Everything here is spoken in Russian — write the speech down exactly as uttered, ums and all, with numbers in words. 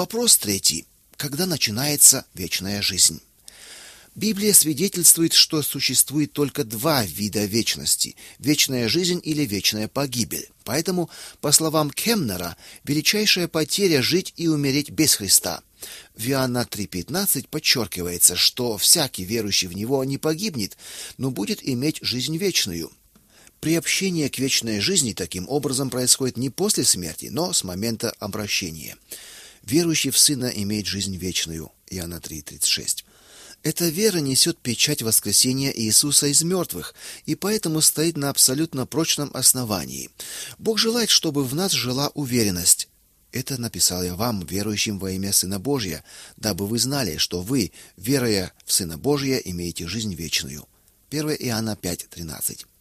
Вопрос третий. Когда начинается вечная жизнь? Библия свидетельствует, что существует только два вида вечности – вечная жизнь или вечная погибель. Поэтому, по словам Кемнера, величайшая потеря – жить и умереть без Христа. В Иоанна три пятнадцать подчеркивается, что всякий верующий в Него не погибнет, но будет иметь жизнь вечную. Приобщение к вечной жизни таким образом происходит не после смерти, но с момента обращения. Верующий в Сына имеет жизнь вечную. Иоанна три тридцать шесть. Эта вера несет печать воскресения Иисуса из мертвых и поэтому стоит на абсолютно прочном основании. Бог желает, чтобы в нас жила уверенность. Это написал я вам, верующим во имя Сына Божия, дабы вы знали, что вы, веруя в Сына Божия, имеете жизнь вечную. первое Иоанна пять тринадцать.